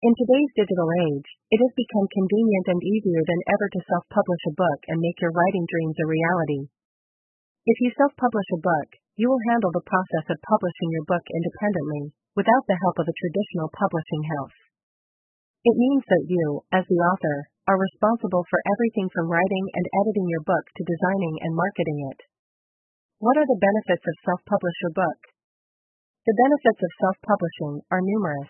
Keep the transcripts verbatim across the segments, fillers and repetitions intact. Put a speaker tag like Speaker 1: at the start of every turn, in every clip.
Speaker 1: In today's digital age, it has become convenient and easier than ever to self-publish a book and make your writing dreams a reality. If you self-publish a book, you will handle the process of publishing your book independently, without the help of a traditional publishing house. It means that you, as the author, are responsible for everything from writing and editing your book to designing and marketing it. What are the benefits of self-published book? The benefits of self-publishing are numerous.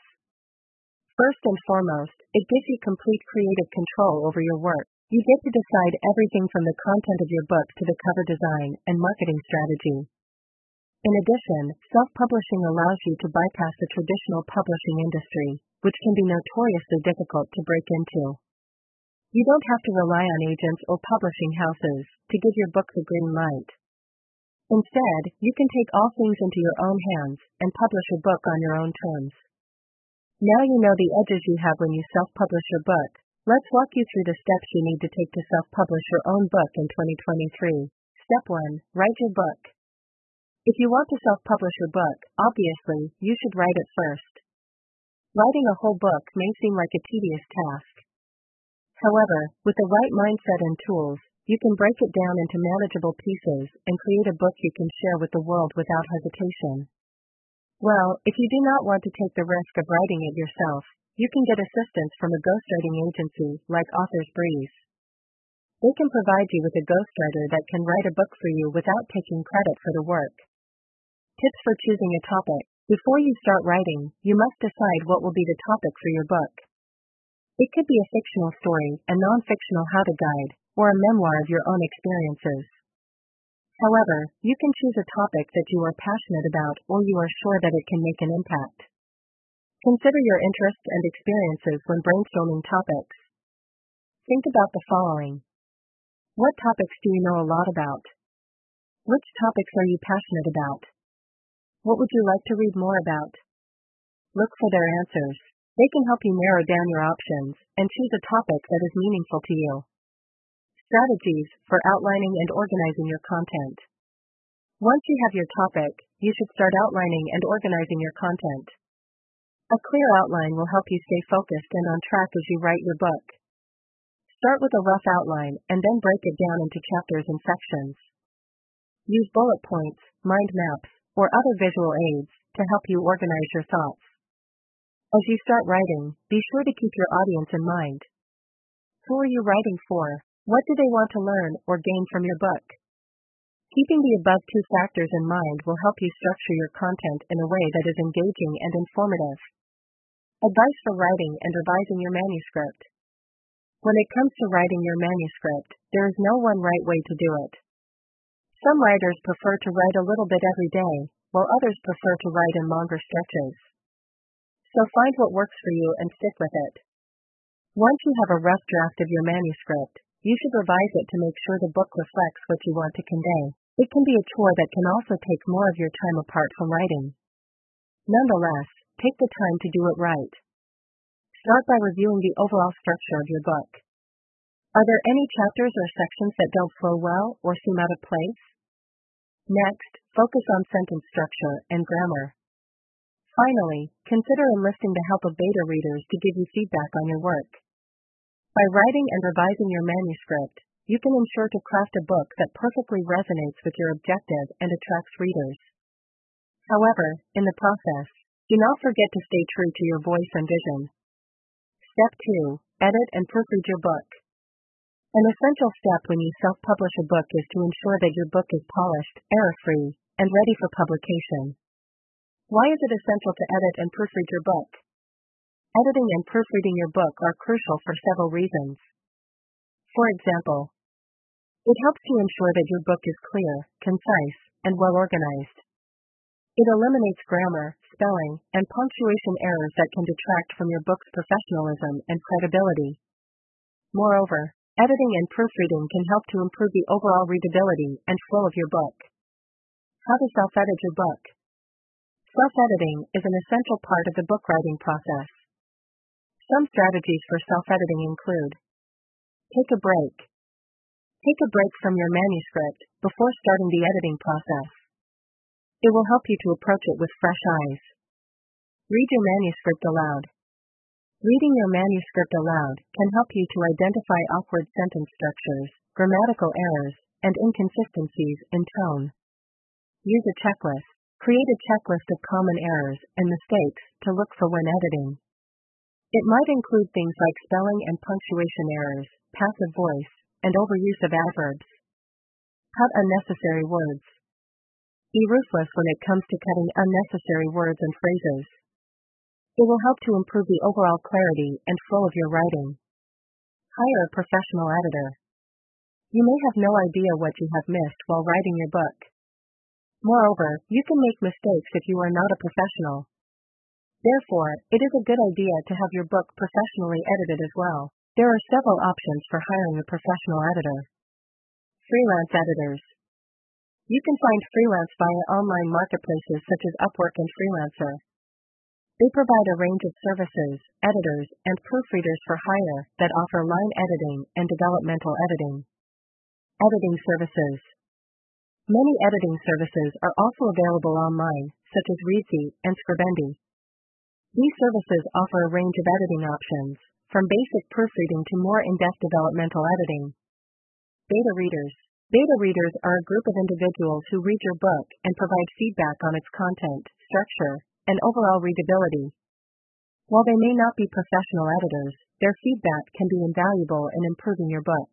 Speaker 1: First and foremost, it gives you complete creative control over your work. You get to decide everything from the content of your book to the cover design and marketing strategy. In addition, self-publishing allows you to bypass the traditional publishing industry, which can be notoriously difficult to break into. You don't have to rely on agents or publishing houses to give your book the green light. Instead, you can take all things into your own hands and publish a book on your own terms. Now you know the edges you have when you self-publish your book. Let's walk you through the steps you need to take to self-publish your own book in twenty twenty-three. Step one. Write your book. If you want to self-publish your book, obviously, you should write it first. Writing a whole book may seem like a tedious task. However, with the right mindset and tools, you can break it down into manageable pieces and create a book you can share with the world without hesitation. Well, if you do not want to take the risk of writing it yourself, you can get assistance from a ghostwriting agency like Authors Breeze. They can provide you with a ghostwriter that can write a book for you without taking credit for the work. Tips for choosing a topic. Before you start writing, you must decide what will be the topic for your book. It could be a fictional story, a non-fictional how-to guide, or a memoir of your own experiences. However, you can choose a topic that you are passionate about or you are sure that it can make an impact. Consider your interests and experiences when brainstorming topics. Think about the following. What topics do you know a lot about? Which topics are you passionate about? What would you like to read more about? Look for their answers. They can help you narrow down your options and choose a topic that is meaningful to you. Strategies for outlining and organizing your content. Once you have your topic, you should start outlining and organizing your content. A clear outline will help you stay focused and on track as you write your book. Start with a rough outline and then break it down into chapters and sections. Use bullet points, mind maps, or other visual aids to help you organize your thoughts. As you start writing, be sure to keep your audience in mind. Who are you writing for? What do they want to learn or gain from your book? Keeping the above two factors in mind will help you structure your content in a way that is engaging and informative. Advice for writing and revising your manuscript. When it comes to writing your manuscript, there is no one right way to do it. Some writers prefer to write a little bit every day, while others prefer to write in longer stretches. So find what works for you and stick with it. Once you have a rough draft of your manuscript, you should revise it to make sure the book reflects what you want to convey. It can be a chore that can also take more of your time apart from writing. Nonetheless, take the time to do it right. Start by reviewing the overall structure of your book. Are there any chapters or sections that don't flow well or seem out of place? Next, focus on sentence structure and grammar. Finally, consider enlisting the help of beta readers to give you feedback on your work. By writing and revising your manuscript, you can ensure to craft a book that perfectly resonates with your objective and attracts readers. However, in the process, do not forget to stay true to your voice and vision. Step two. Edit and proofread your book. An essential step when you self-publish a book is to ensure that your book is polished, error-free, and ready for publication. Why is it essential to edit and proofread your book? Editing and proofreading your book are crucial for several reasons. For example, it helps to ensure that your book is clear, concise, and well organized. It eliminates grammar, spelling, and punctuation errors that can detract from your book's professionalism and credibility. Moreover, editing and proofreading can help to improve the overall readability and flow of your book. How to self-edit your book. Self-editing is an essential part of the book writing process. Some strategies for self-editing include: take a break. Take a break from your manuscript before starting the editing process. It will help you to approach it with fresh eyes. Read your manuscript aloud. Reading your manuscript aloud can help you to identify awkward sentence structures, grammatical errors, and inconsistencies in tone. Use a checklist. Create a checklist of common errors and mistakes to look for when editing. It might include things like spelling and punctuation errors, passive voice, and overuse of adverbs. Cut unnecessary words. Be ruthless when it comes to cutting unnecessary words and phrases. It will help to improve the overall clarity and flow of your writing. Hire a professional editor. You may have no idea what you have missed while writing your book. Moreover, you can make mistakes if you are not a professional. Therefore, it is a good idea to have your book professionally edited as well. There are several options for hiring a professional editor. Freelance editors. You can find freelance via online marketplaces such as Upwork and Freelancer. They provide a range of services, editors, and proofreaders for hire that offer line editing and developmental editing. Editing services. Many editing services are also available online, such as Reedsy and Scribendi. These services offer a range of editing options, from basic proofreading to more in-depth developmental editing. Beta readers. Beta readers are a group of individuals who read your book and provide feedback on its content, structure, and overall readability. While they may not be professional editors, their feedback can be invaluable in improving your book.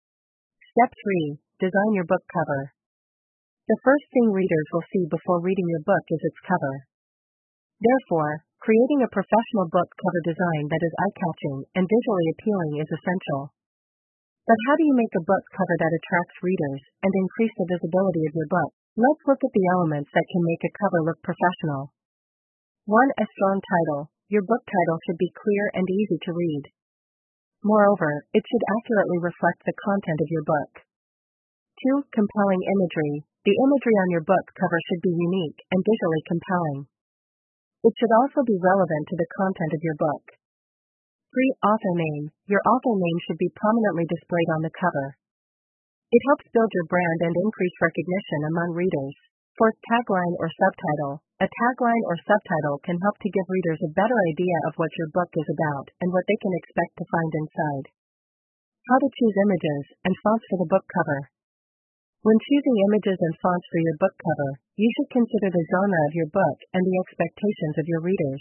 Speaker 1: Step three. Design your book cover. The first thing readers will see before reading your book is its cover. Therefore, creating a professional book cover design that is eye-catching and visually appealing is essential. But how do you make a book cover that attracts readers and increase the visibility of your book? Let's look at the elements that can make a cover look professional. one. A strong title. Your book title should be clear and easy to read. Moreover, it should accurately reflect the content of your book. two. Compelling imagery. The imagery on your book cover should be unique and visually compelling. It should also be relevant to the content of your book. three. Author name. Your author name should be prominently displayed on the cover. It helps build your brand and increase recognition among readers. four. Tagline or subtitle. A tagline or subtitle can help to give readers a better idea of what your book is about and what they can expect to find inside. How to choose images and fonts for the book cover. When choosing images and fonts for your book cover, you should consider the genre of your book and the expectations of your readers.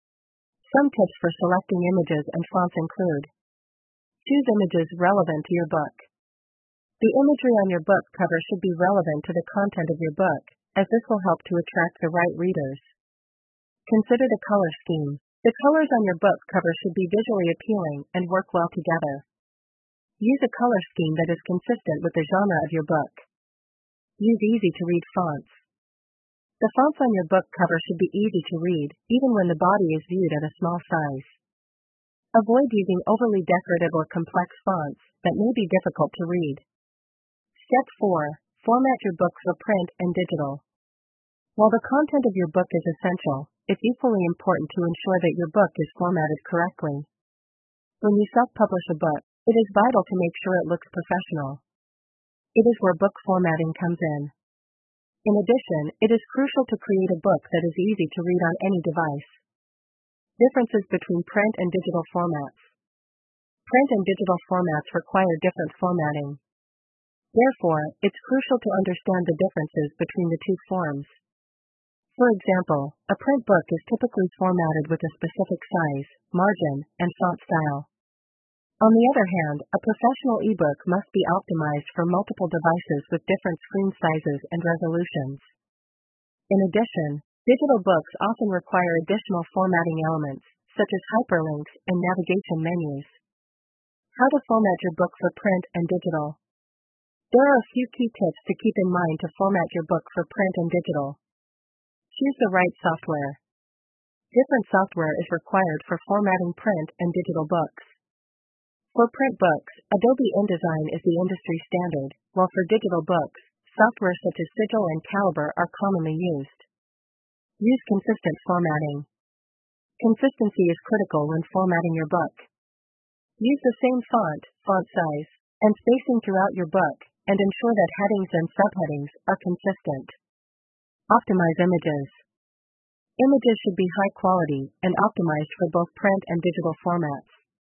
Speaker 1: Some tips for selecting images and fonts include: choose images relevant to your book. The imagery on your book cover should be relevant to the content of your book, as this will help to attract the right readers. Consider the color scheme. The colors on your book cover should be visually appealing and work well together. Use a color scheme that is consistent with the genre of your book. Use easy-to-read fonts. The fonts on your book cover should be easy to read, even when the body is viewed at a small size. Avoid using overly decorative or complex fonts that may be difficult to read. Step four. Format your book for print and digital. While the content of your book is essential, it's equally important to ensure that your book is formatted correctly. When you self-publish a book, it is vital to make sure it looks professional. It is where book formatting comes in. In addition, it is crucial to create a book that is easy to read on any device. Differences between print and digital formats. Print and digital formats require different formatting. Therefore, it's crucial to understand the differences between the two forms. For example, a print book is typically formatted with a specific size, margin, and font style. On the other hand, a professional ebook must be optimized for multiple devices with different screen sizes and resolutions. In addition, digital books often require additional formatting elements, such as hyperlinks and navigation menus. How to format your book for print and digital. There are a few key tips to keep in mind to format your book for print and digital. Choose the right software. Different software is required for formatting print and digital books. For print books, Adobe InDesign is the industry standard, while for digital books, software such as Sigil and Calibre are commonly used. Use consistent formatting. Consistency is critical when formatting your book. Use the same font, font size, and spacing throughout your book, and ensure that headings and subheadings are consistent. Optimize images. Images should be high quality and optimized for both print and digital formats.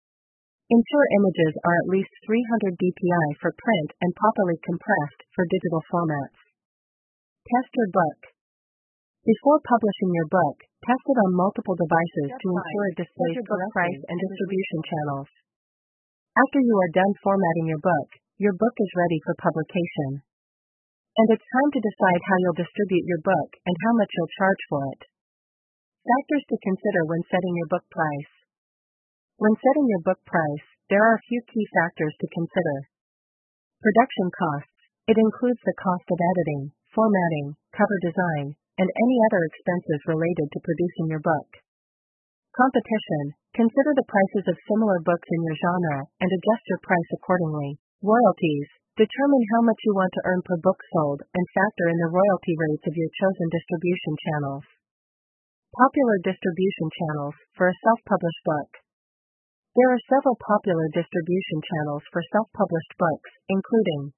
Speaker 1: Ensure images are at least three hundred D P I for print and properly compressed for digital formats. Test your book. Before publishing your book, test it on multiple devices to ensure it displays your book price and distribution channels. After you are done formatting your book, your book is ready for publication. And it's time to decide how you'll distribute your book and how much you'll charge for it. Factors to consider when setting your book price. When setting your book price, there are a few key factors to consider. Production costs. It includes the cost of editing, formatting, cover design, and any other expenses related to producing your book. Competition. Consider the prices of similar books in your genre and adjust your price accordingly. Royalties. Determine how much you want to earn per book sold and factor in the royalty rates of your chosen distribution channels. Popular distribution channels for a self-published book. There are several popular distribution channels for self-published books, including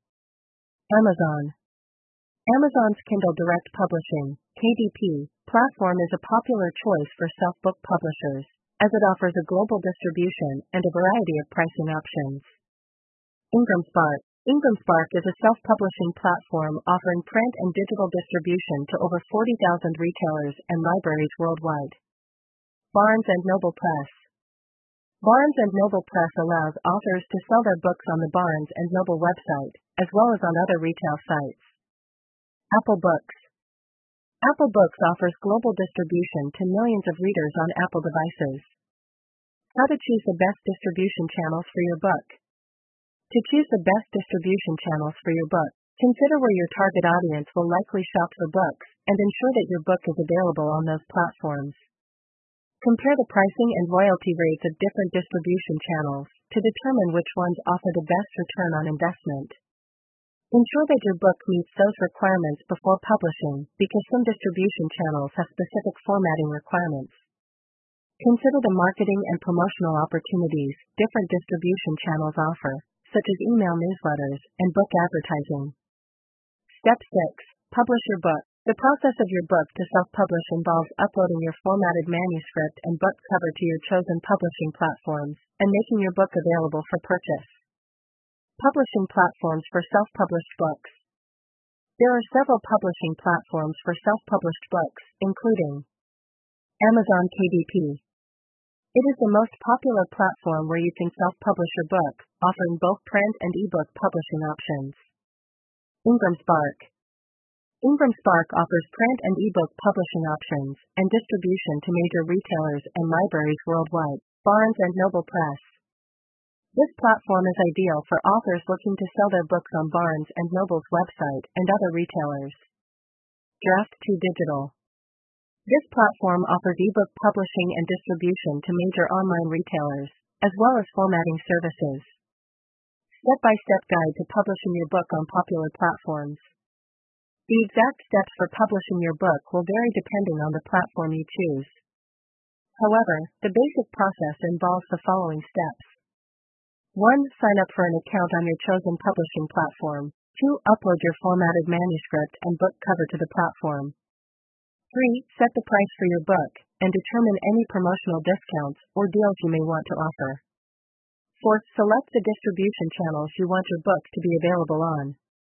Speaker 1: Amazon. Amazon's Kindle Direct Publishing, K D P, platform is a popular choice for self-book publishers, as it offers a global distribution and a variety of pricing options. IngramSpark. IngramSpark is a self-publishing platform offering print and digital distribution to over forty thousand retailers and libraries worldwide. Barnes and Noble Press. Barnes and Noble Press allows authors to sell their books on the Barnes and Noble website, as well as on other retail sites. Apple Books. Apple Books offers global distribution to millions of readers on Apple devices. How to choose the best distribution channels for your book. To choose the best distribution channels for your book, consider where your target audience will likely shop for books, and ensure that your book is available on those platforms. Compare the pricing and royalty rates of different distribution channels to determine which ones offer the best return on investment. Ensure that your book meets those requirements before publishing, because some distribution channels have specific formatting requirements. Consider the marketing and promotional opportunities different distribution channels offer, such as email newsletters and book advertising. Step six. Publish your book. The process of your book to self-publish involves uploading your formatted manuscript and book cover to your chosen publishing platforms, and making your book available for purchase. Publishing platforms for self-published books. There are several publishing platforms for self-published books, including Amazon K D P. It is the most popular platform where you can self-publish your book, offering both print and ebook publishing options. IngramSpark. IngramSpark offers print and ebook publishing options and distribution to major retailers and libraries worldwide. Barnes and Noble Press. This platform is ideal for authors looking to sell their books on Barnes and Noble's website and other retailers. Draft two Digital. This platform offers ebook publishing and distribution to major online retailers, as well as formatting services. Step-by-step guide to publishing your book on popular platforms. The exact steps for publishing your book will vary depending on the platform you choose. However, the basic process involves the following steps. one. Sign up for an account on your chosen publishing platform. two. Upload your formatted manuscript and book cover to the platform. three. Set the price for your book, and determine any promotional discounts or deals you may want to offer. four. Select the distribution channels you want your book to be available on.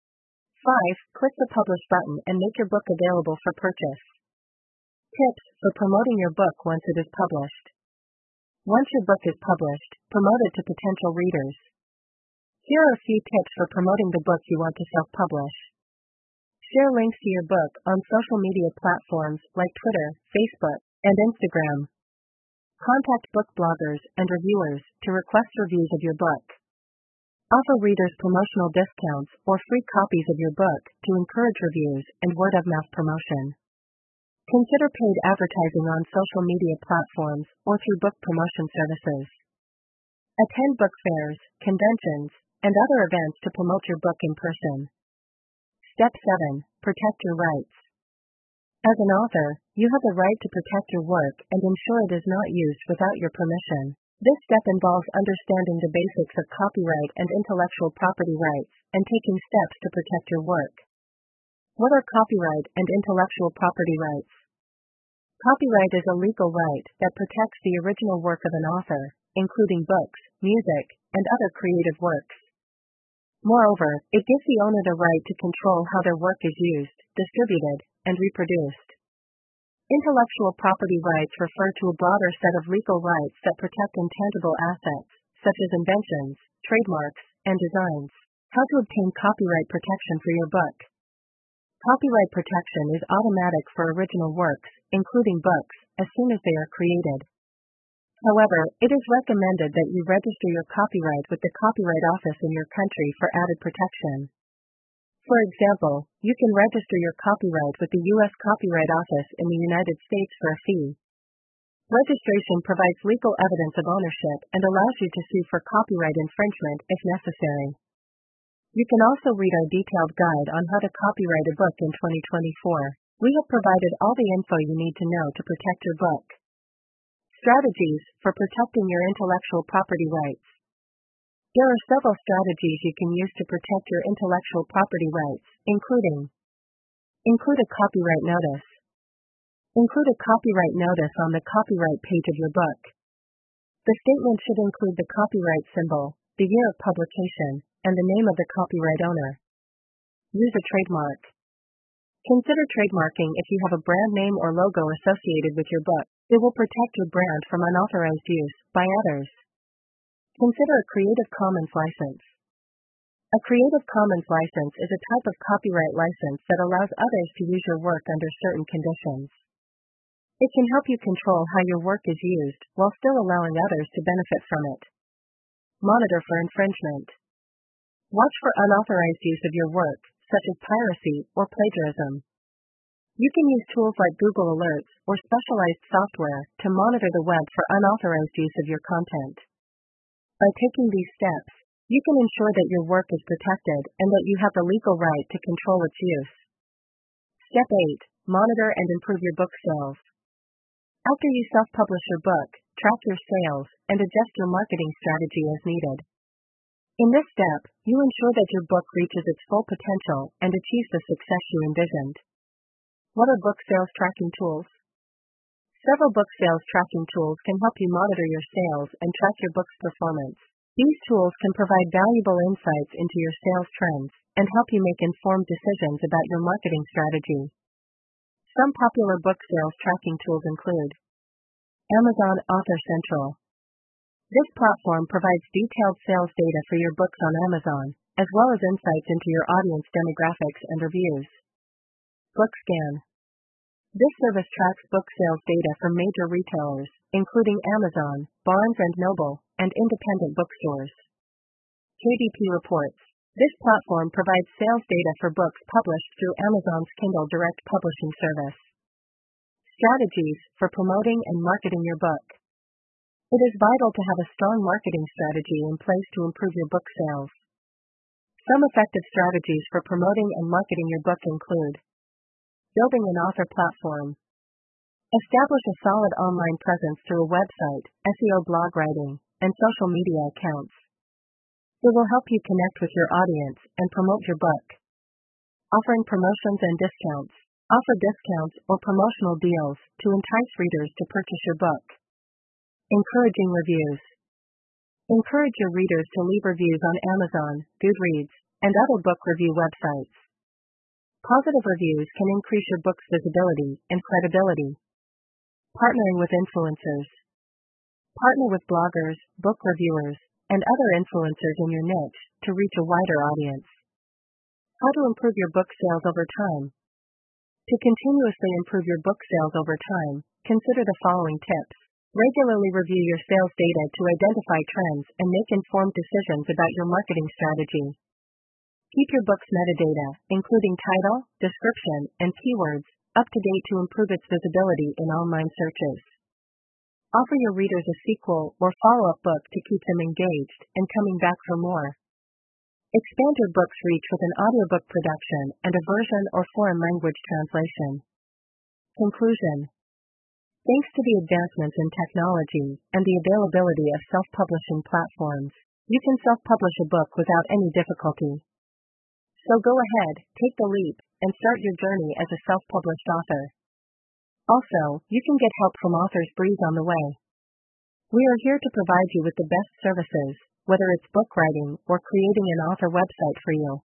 Speaker 1: five. Click the Publish button and make your book available for purchase. Tips for promoting your book once it is published. Once your book is published, promote it to potential readers. Here are a few tips for promoting the book you want to self-publish. Share links to your book on social media platforms like Twitter, Facebook, and Instagram. Contact book bloggers and reviewers to request reviews of your book. Offer readers promotional discounts or free copies of your book to encourage reviews and word-of-mouth promotion. Consider paid advertising on social media platforms or through book promotion services. Attend book fairs, conventions, and other events to promote your book in person. Step seven. Protect your rights. As an author, you have the right to protect your work and ensure it is not used without your permission. This step involves understanding the basics of copyright and intellectual property rights and taking steps to protect your work. What are copyright and intellectual property rights? Copyright is a legal right that protects the original work of an author, including books, music, and other creative works. Moreover, it gives the owner the right to control how their work is used, distributed, and reproduced. Intellectual property rights refer to a broader set of legal rights that protect intangible assets, such as inventions, trademarks, and designs. How to obtain copyright protection for your book. Copyright protection is automatic for original works, including books, as soon as they are created. However, it is recommended that you register your copyright with the Copyright Office in your country for added protection. For example, you can register your copyright with the U S Copyright Office in the United States for a fee. Registration provides legal evidence of ownership and allows you to sue for copyright infringement if necessary. You can also read our detailed guide on how to copyright a book in twenty twenty-four. We have provided all the info you need to know to protect your book. Strategies for protecting your intellectual property rights. There are several strategies you can use to protect your intellectual property rights, including: include a copyright notice. Include a copyright notice on the copyright page of your book. The statement should include the copyright symbol, the year of publication, and the name of the copyright owner. Use a trademark. Consider trademarking if you have a brand name or logo associated with your book. It will protect your brand from unauthorized use by others. Consider a Creative Commons license. A Creative Commons license is a type of copyright license that allows others to use your work under certain conditions. It can help you control how your work is used while still allowing others to benefit from it. Monitor for infringement. Watch for unauthorized use of your work, such as piracy or plagiarism. You can use tools like Google Alerts or specialized software to monitor the web for unauthorized use of your content. By taking these steps, you can ensure that your work is protected and that you have the legal right to control its use. Step eight. Monitor and improve your book sales. After you self-publish your book, track your sales and adjust your marketing strategy as needed. In this step, you ensure that your book reaches its full potential and achieves the success you envisioned. What are book sales tracking tools? Several book sales tracking tools can help you monitor your sales and track your book's performance. These tools can provide valuable insights into your sales trends and help you make informed decisions about your marketing strategy. Some popular book sales tracking tools include Amazon Author Central. This platform provides detailed sales data for your books on Amazon, as well as insights into your audience demographics and reviews. BookScan. This service tracks book sales data from major retailers, including Amazon, Barnes and Noble, and independent bookstores. K D P Reports. This platform provides sales data for books published through Amazon's Kindle Direct Publishing service. Strategies for promoting and marketing your book. It is vital to have a strong marketing strategy in place to improve your book sales. Some effective strategies for promoting and marketing your book include: building an author platform. Establish a solid online presence through a website, S E O blog writing, and social media accounts. It will help you connect with your audience and promote your book. Offering promotions and discounts. Offer discounts or promotional deals to entice readers to purchase your book. Encouraging reviews. Encourage your readers to leave reviews on Amazon, Goodreads, and other book review websites. Positive reviews can increase your book's visibility and credibility. Partnering with influencers. Partner with bloggers, book reviewers, and other influencers in your niche to reach a wider audience. How to improve your book sales over time. To continuously improve your book sales over time, consider the following tips. Regularly review your sales data to identify trends and make informed decisions about your marketing strategy. Keep your book's metadata, including title, description, and keywords, up to date to improve its visibility in online searches. Offer your readers a sequel or follow-up book to keep them engaged and coming back for more. Expand your book's reach with an audiobook production and a version or foreign language translation. Conclusion. Thanks to the advancements in technology and the availability of self-publishing platforms, you can self-publish a book without any difficulty. So go ahead, take the leap, and start your journey as a self-published author. Also, you can get help from Authors Breeze on the way. We are here to provide you with the best services, whether it's book writing or creating an author website for you.